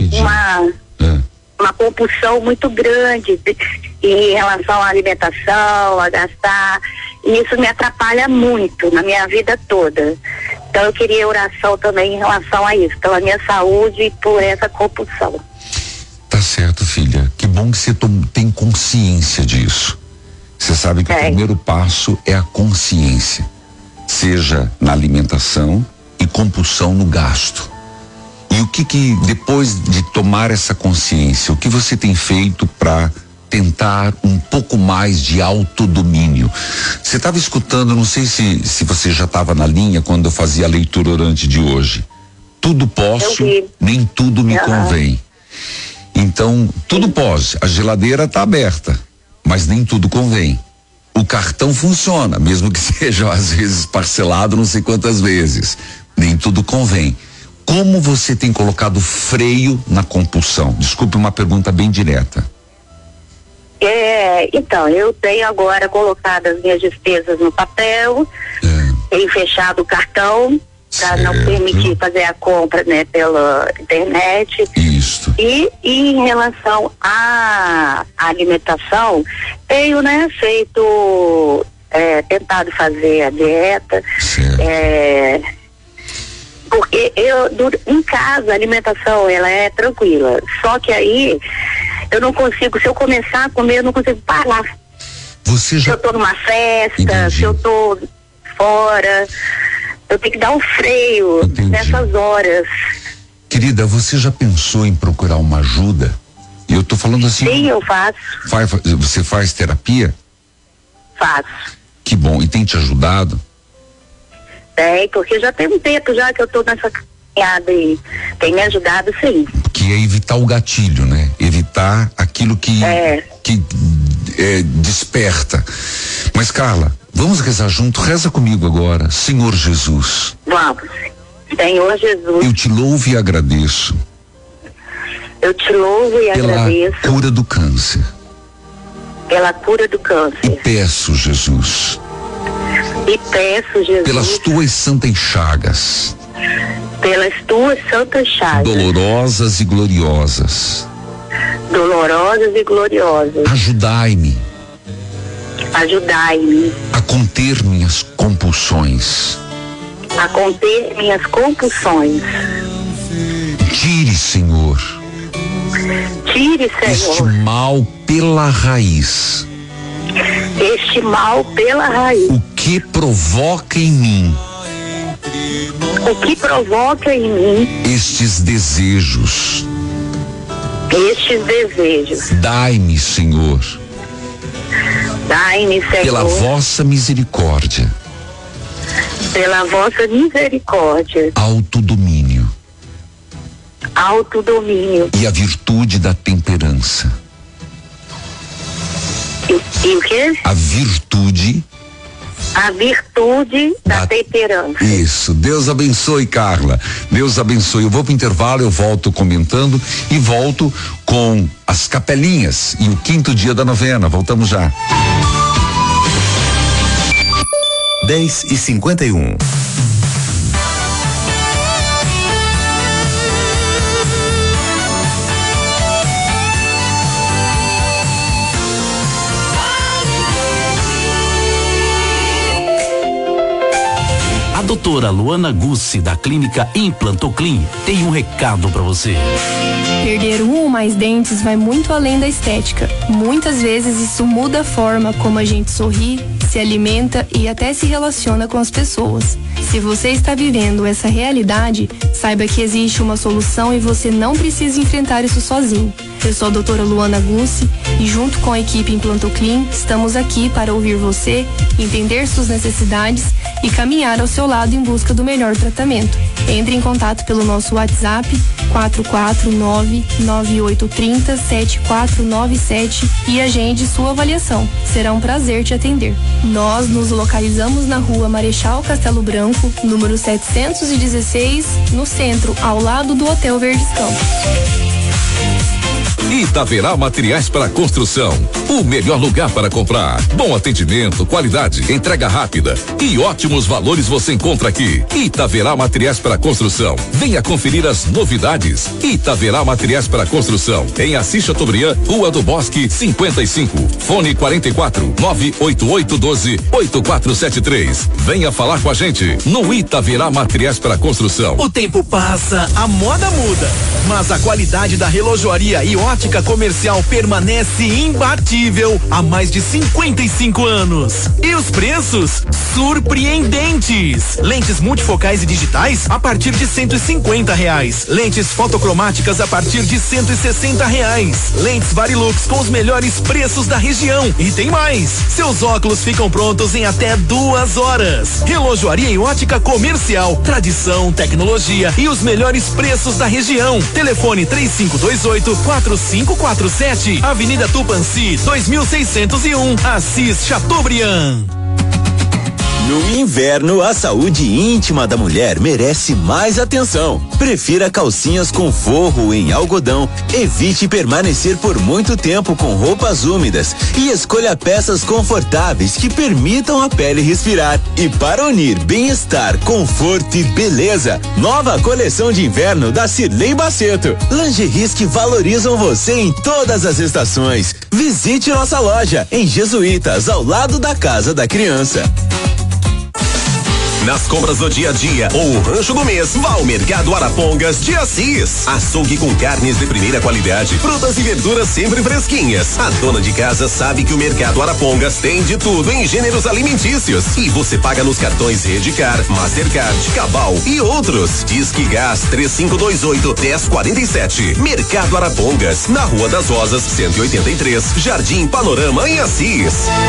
uma compulsão muito grande em relação à alimentação, a gastar, e isso me atrapalha muito na minha vida toda. Então eu queria oração também em relação a isso, pela minha saúde e por essa compulsão.
Tá certo, filha. Que bom que você tem consciência disso. Você sabe que o primeiro passo é a consciência, seja na alimentação e compulsão no gasto. E o que depois de tomar essa consciência, o que você tem feito para tentar um pouco mais de autodomínio? Você estava escutando, não sei se você já estava na linha quando eu fazia a leitura orante de hoje. Tudo posso, nem tudo me convém. Então, tudo pode. A geladeira está aberta, mas nem tudo convém. O cartão funciona, mesmo que seja às vezes parcelado não sei quantas vezes. Nem tudo convém. Como você tem colocado freio na compulsão? Desculpe, uma pergunta bem direta.
Então, eu tenho agora colocado as minhas despesas no papel, tenho fechado o cartão para não permitir fazer a compra, né, pela internet.
Isso.
E em relação à alimentação, tenho, né, tentado fazer a dieta. Porque em casa a alimentação ela é tranquila, só que aí eu não consigo, se eu começar a comer, eu não consigo parar. Se eu tô numa festa, se eu tô fora, eu tenho que dar um freio nessas horas.
Querida, você já pensou em procurar uma ajuda? E eu tô falando assim.
Sim, eu faço.
Você faz terapia?
Faço.
Que bom, e tem te ajudado?
Porque já tem um tempo já que eu tô nessa caminhada e tem me ajudado, sim.
Que é evitar o gatilho, né? Evitar aquilo que desperta. Mas, Carla, vamos rezar junto? Reza comigo agora. Senhor Jesus.
Vamos. Senhor Jesus.
Eu te louvo e agradeço.
Eu te louvo e agradeço.
Pela cura do câncer.
Pela cura do câncer.
E peço, Jesus. Pelas tuas santas chagas.
Pelas tuas santas chagas.
Dolorosas e gloriosas.
Dolorosas e gloriosas.
Ajudai-me.
Ajudai-me.
A conter minhas compulsões.
A conter minhas compulsões.
Tire, Senhor.
Tire, Senhor.
este mal pela raiz.
Este mal pela raiz.
O que provoca em mim
O que provoca em mim
estes desejos.
estes desejos.
Dai-me, Senhor,
Dai-me, Senhor,
pela vossa misericórdia,
pela vossa misericórdia,
autodomínio
autodomínio.
e a virtude da temperança.
E o quê?
A virtude.
A virtude da temperança.
Isso. Deus abençoe, Carla. Deus abençoe. Eu vou pro intervalo, eu volto comentando e volto com as capelinhas e o 5º dia da novena. Voltamos já.
10h51.
A doutora Luana Gussi, da clínica Implantoclin, tem um recado para você.
Perder um ou mais dentes vai muito além da estética. Muitas vezes isso muda a forma como a gente sorri, se alimenta e até se relaciona com as pessoas. Se você está vivendo essa realidade, saiba que existe uma solução e você não precisa enfrentar isso sozinho. Eu sou a doutora Luana Gussi e junto com a equipe Implantoclin estamos aqui para ouvir você, entender suas necessidades e caminhar ao seu lado em busca do melhor tratamento. Entre em contato pelo nosso WhatsApp 449-9830-7497 e agende sua avaliação. Será um prazer te atender. Nós nos localizamos na rua Marechal Castelo Branco, número 716, no centro, ao lado do Hotel Verdes Campos.
Itaverá Materiais para Construção. O melhor lugar para comprar. Bom atendimento, qualidade, entrega rápida e ótimos valores você encontra aqui. Itaverá Materiais para Construção. Venha conferir as novidades. Itaverá Materiais para Construção. Em Assis Chateaubriand, Rua do Bosque, 55. Fone 44-98812-8473. Venha falar com a gente no Itaverá Materiais para Construção.
O tempo passa, a moda muda, mas a qualidade da relojoaria e ótica comercial permanece imbatível há mais de 55 anos. E os preços? Surpreendentes! Lentes multifocais e digitais a partir de R$150. Lentes fotocromáticas a partir de R$160. Lentes Varilux com os melhores preços da região. E tem mais! Seus óculos ficam prontos em até 2 horas. Relojoaria e ótica comercial, tradição, tecnologia e os melhores preços da região. Telefone 3528-4547, Avenida Tupanci, 2601, Assis Chateaubriand.
No inverno, a saúde íntima da mulher merece mais atenção. Prefira calcinhas com forro em algodão. Evite permanecer por muito tempo com roupas úmidas e escolha peças confortáveis que permitam a pele respirar. E para unir bem-estar, conforto e beleza, nova coleção de inverno da Cirlei Baceto. Lingeries que valorizam você em todas as estações. Visite nossa loja em Jesuítas, ao lado da Casa da Criança.
Nas compras do dia a dia ou o rancho do mês, vá ao Mercado Arapongas de Assis. Açougue com carnes de primeira qualidade, frutas e verduras sempre fresquinhas. A dona de casa sabe que o Mercado Arapongas tem de tudo em gêneros alimentícios. E você paga nos cartões Redcar, Mastercard, Cabal e outros. Disque Gás 3528-1047. Mercado Arapongas, na Rua das Rosas, 183, Jardim Panorama, em Assis.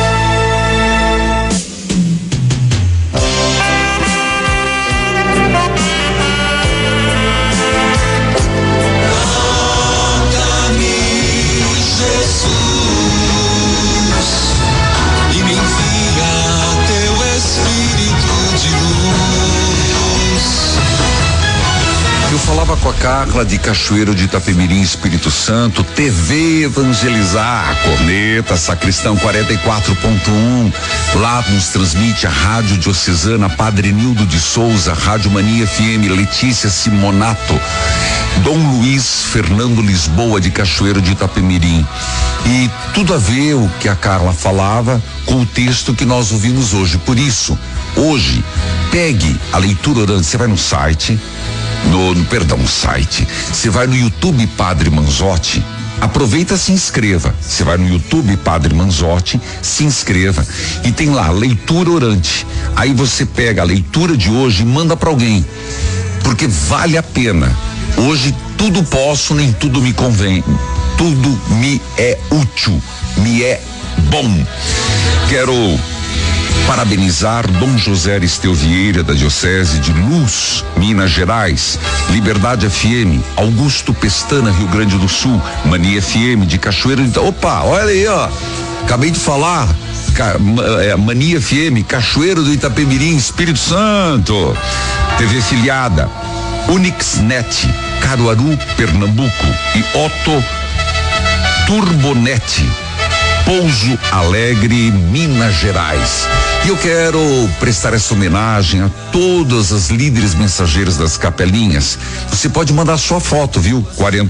Eu falava com a Carla de Cachoeiro de Itapemirim, Espírito Santo, TV Evangelizar, Corneta, Sacristão 44.1. Lá nos transmite a Rádio Diocesana Padre Nildo de Souza, Rádio Mania FM, Letícia Simonato, Dom Luiz Fernando Lisboa de Cachoeiro de Itapemirim. E tudo a ver o que a Carla falava com o texto que nós ouvimos hoje. Por isso, hoje, pegue a leitura orante, você vai no site, no site. Você vai no YouTube Padre Manzotti, aproveita, se inscreva. Você vai no YouTube Padre Manzotti, se inscreva e tem lá leitura orante. Aí você pega a leitura de hoje e manda para alguém, porque vale a pena. Hoje tudo posso, nem tudo me convém. Tudo me é útil, me é bom. Quero parabenizar Dom José Aristeu Vieira, da Diocese de Luz, Minas Gerais, Liberdade FM, Augusto Pestana, Rio Grande do Sul, Mania FM de Cachoeiro de Opa, olha aí, ó. Acabei de falar. Mania FM, Cachoeiro do Itapemirim, Espírito Santo. TV filiada, Unixnet, Caruaru, Pernambuco, e Otto Turbonet, Pouso Alegre, Minas Gerais. E eu quero prestar essa homenagem a todas as líderes mensageiras das capelinhas. Você pode mandar sua foto, viu?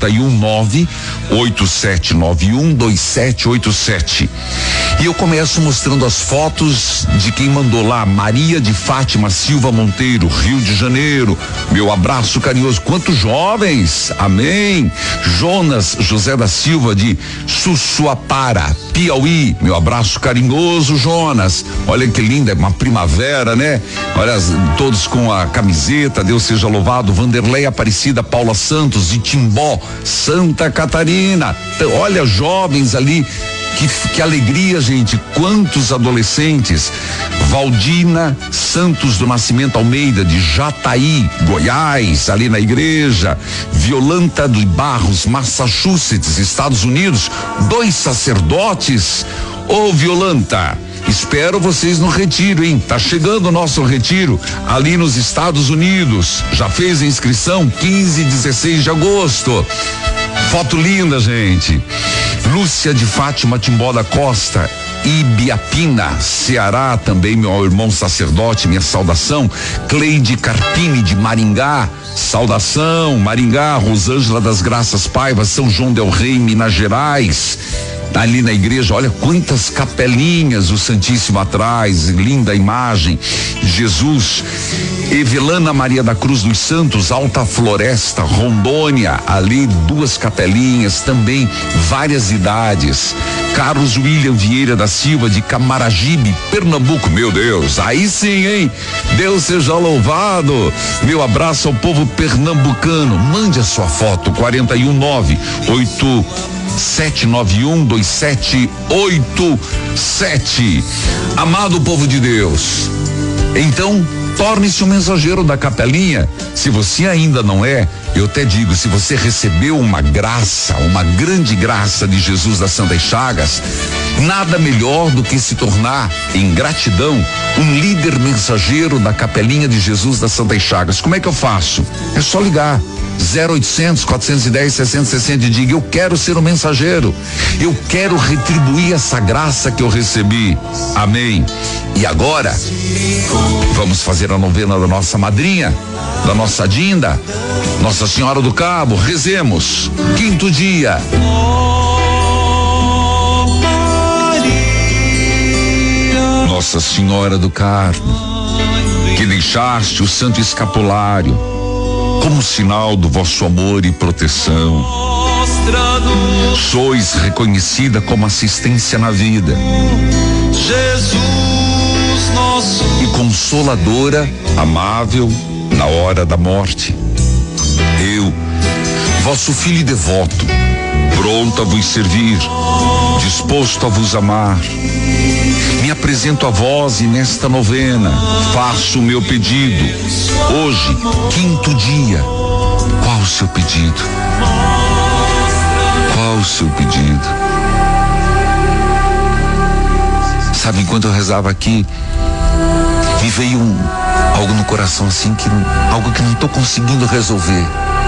419-8791-2787. E eu começo mostrando as fotos de quem mandou lá. Maria de Fátima Silva Monteiro, Rio de Janeiro. Meu abraço carinhoso. Quantos jovens? Amém. Jonas José da Silva de Sussuapara, Piauí. Meu abraço carinhoso, Jonas. Olha que linda, é uma primavera, né? Olha, todos com a camiseta, Deus seja louvado. Vanderlei Aparecida Paula Santos de Timbó, Santa Catarina. Olha, jovens ali. Que alegria, gente. Quantos adolescentes. Valdina Santos do Nascimento Almeida de Jataí, Goiás, ali na igreja. Violanta de Barros, Massachusetts, Estados Unidos. 2 sacerdotes. Ô, Violanta, espero vocês no retiro, hein? Tá chegando o nosso retiro ali nos Estados Unidos. Já fez a inscrição? 15 e 16 de agosto. Foto linda, gente. Lúcia de Fátima Timbó da Costa, Ibiapina, Ceará, também meu irmão sacerdote, minha saudação. Cleide Carpini de Maringá, saudação. Maringá, Rosângela das Graças Paiva, São João del Rei, Minas Gerais. Ali na igreja, olha quantas capelinhas, o Santíssimo atrás, linda imagem. Jesus. Evelana Maria da Cruz dos Santos, Alta Floresta, Rondônia, ali 2 capelinhas, também várias idades. Carlos William Vieira da Silva de Camaragibe, Pernambuco, meu Deus, aí sim, hein? Deus seja louvado. Meu abraço ao povo pernambucano. Mande a sua foto, 419-8791-2787. Amado povo de Deus, então torne-se um mensageiro da capelinha. Se você ainda não é, eu até digo, se você recebeu uma graça, uma grande graça de Jesus das Santas Chagas, nada melhor do que se tornar, em gratidão, um líder mensageiro da capelinha de Jesus das Santas Chagas. Como é que eu faço? É só ligar 0800-410-6060 e diga: eu quero ser um mensageiro, eu quero retribuir essa graça que eu recebi. Amém. E agora vamos fazer a novena da nossa madrinha, da nossa Dinda, Nossa Senhora do Cabo. Rezemos. 5º dia. Nossa Senhora do Carmo, que deixaste o Santo Escapulário como sinal do vosso amor e proteção, sois reconhecida como assistência na vida, Jesus nosso, e consoladora, amável na hora da morte. Eu, vosso filho devoto, pronto a vos servir, disposto a vos amar, me apresento a vós e nesta novena faço o meu pedido. Hoje, 5º dia. Qual o seu pedido? Qual o seu pedido? Sabe, enquanto eu rezava aqui, me veio algo no coração assim, algo que não estou conseguindo resolver.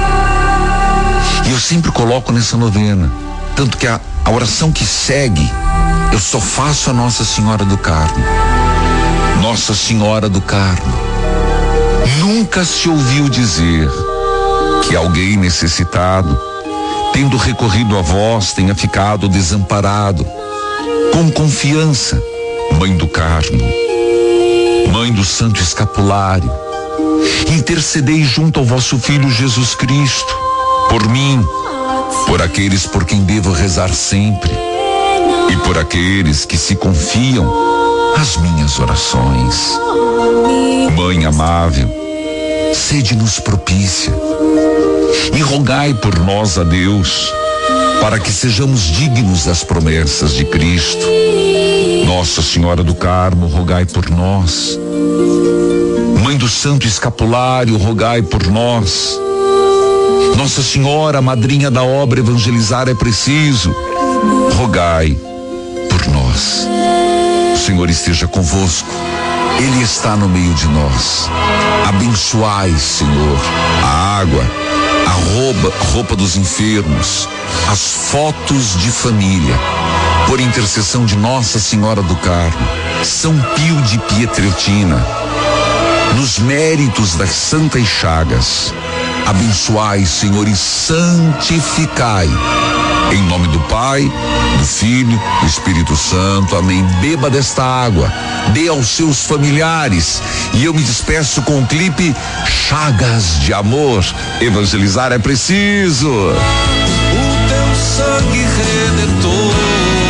E eu sempre coloco nessa novena, tanto que a oração que segue, eu só faço a Nossa Senhora do Carmo. Nossa Senhora do Carmo, nunca se ouviu dizer que alguém necessitado, tendo recorrido a vós, tenha ficado desamparado. Com confiança, Mãe do Carmo, Mãe do Santo Escapulário, Intercedei junto ao vosso Filho Jesus Cristo, por mim, por aqueles por quem devo rezar sempre e por aqueles que se confiam às minhas orações. Mãe amável, sede-nos propícia e rogai por nós a Deus, para que sejamos dignos das promessas de Cristo. Nossa Senhora do Carmo, rogai por nós. Mãe do Santo Escapulário, rogai por nós. Nossa Senhora, madrinha da obra Evangelizar é Preciso, rogai por nós. O Senhor esteja convosco, Ele está no meio de nós. Abençoai, Senhor, a água, a roupa dos enfermos, as fotos de família, por intercessão de Nossa Senhora do Carmo, São Pio de Pietrelcina, nos méritos das Santas Chagas. Abençoai, Senhor, e santificai. Em nome do Pai, do Filho, do Espírito Santo. Amém. Beba desta água, dê aos seus familiares. E eu me despeço com o clipe Chagas de Amor. Evangelizar é preciso.
O teu sangue redentor.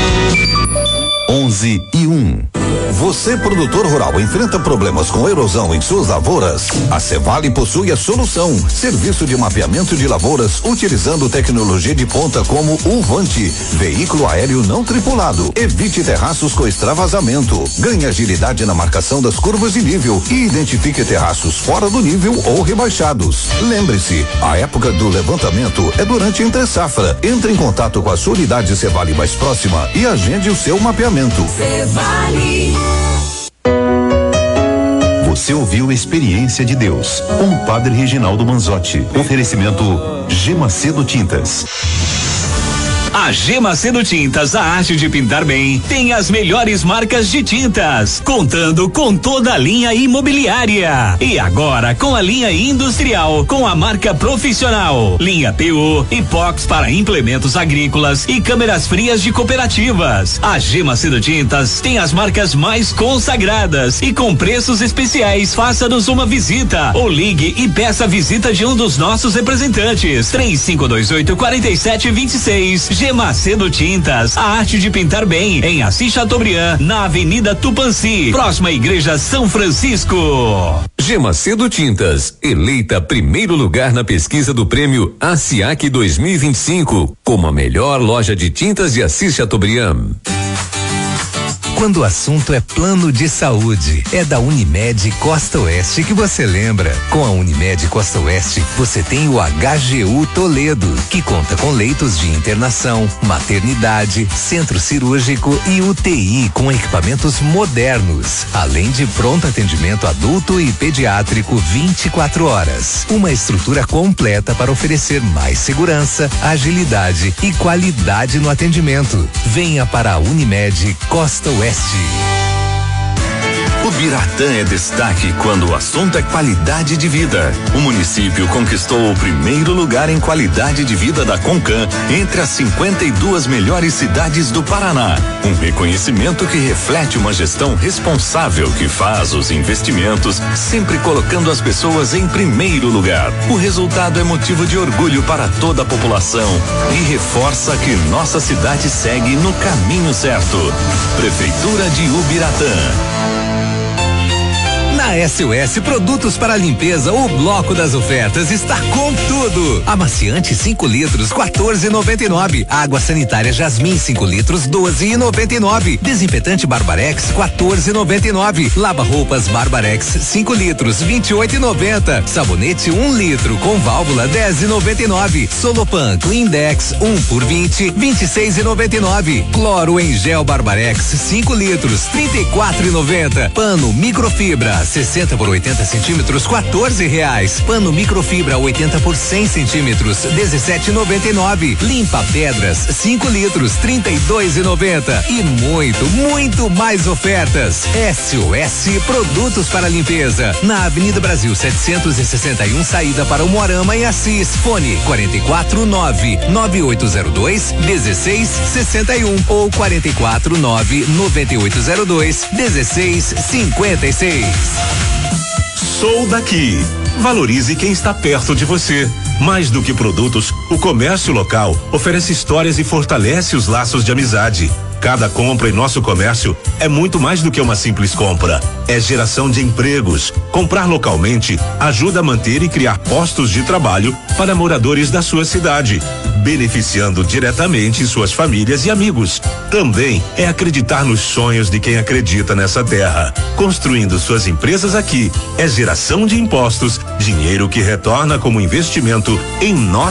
11:01. Você, produtor rural, enfrenta problemas com erosão em suas lavouras? A Cevale possui a solução. Serviço de mapeamento de lavouras utilizando tecnologia de ponta como o Vante. Veículo aéreo não tripulado. Evite terraços com extravasamento. Ganhe agilidade na marcação das curvas de nível e identifique terraços fora do nível ou rebaixados. Lembre-se, a época do levantamento é durante entre safra. Entre em contato com a sua unidade Cevale mais próxima e agende o seu mapeamento.
Cevale.
Você ouviu Experiência de Deus, com o Padre Reginaldo Manzotti. Oferecimento G Macedo Tintas.
A G Macedo Tintas, a arte de pintar bem, tem as melhores marcas de tintas, contando com toda a linha imobiliária. E agora com a linha industrial, com a marca profissional, linha PU, epox para implementos agrícolas e câmeras frias de cooperativas. A G Macedo Tintas tem as marcas mais consagradas e com preços especiais. Faça-nos uma visita ou ligue e peça a visita de um dos nossos representantes. 3528-4726. G Macedo Tintas, a arte de pintar bem, em Assis Chateaubriand, na Avenida Tupanci, próxima à Igreja São Francisco.
G Macedo Tintas, eleita primeiro lugar na pesquisa do prêmio ASIAC 2025, como a melhor loja de tintas de Assis Chateaubriand.
Quando o assunto é plano de saúde, é da Unimed Costa Oeste que você lembra. Com a Unimed Costa Oeste, você tem o HGU Toledo, que conta com leitos de internação, maternidade, centro cirúrgico e UTI com equipamentos modernos, além de pronto atendimento adulto e pediátrico 24 horas. Uma estrutura completa para oferecer mais segurança, agilidade e qualidade no atendimento. Venha para a Unimed Costa Oeste.
O Biratã é destaque quando o assunto é qualidade de vida. O município conquistou o primeiro lugar em qualidade de vida da Concan entre as 52 melhores cidades do Paraná. Um reconhecimento que reflete uma gestão responsável que faz os investimentos sempre colocando as pessoas em primeiro lugar. O resultado é motivo de orgulho para toda a população e reforça que nossa cidade segue no caminho certo. Prefeitura de Ubiratã.
Na SOS Produtos para Limpeza, o bloco das ofertas está com tudo. Amaciante 5 litros, 14,99. Água sanitária Jasmim 5 litros, 12,99. Desinfetante Barbarex 14,99. Lava roupas Barbarex 5 litros, 28,90. Sabonete 1 litro com válvula 10,99. Solopan Cleandex 1 por 20, 26,99. Cloro em gel Barbarex 5 litros, 34,90. Pano microfibra 60 por 80 centímetros, R$14. Pano microfibra 80 por 100 centímetros, R$17,99. Limpa pedras 5 litros, R$32,90. E muito mais ofertas. SOS Produtos para Limpeza, na Avenida Brasil 761, saída para o Moarama e Assis. Fone 449-9802-1661 ou 449-9802-1656.
Sou daqui.
Valorize quem está perto de você. Mais do que produtos, o comércio local oferece histórias e fortalece os laços de amizade. Cada compra em nosso comércio é muito mais do que uma simples compra. É geração de empregos. Comprar localmente ajuda a manter e criar postos de trabalho para moradores da sua cidade, beneficiando diretamente suas famílias e amigos. Também é acreditar nos sonhos de quem acredita nessa terra. Construindo suas empresas aqui é geração de impostos, dinheiro que retorna como investimento em nossa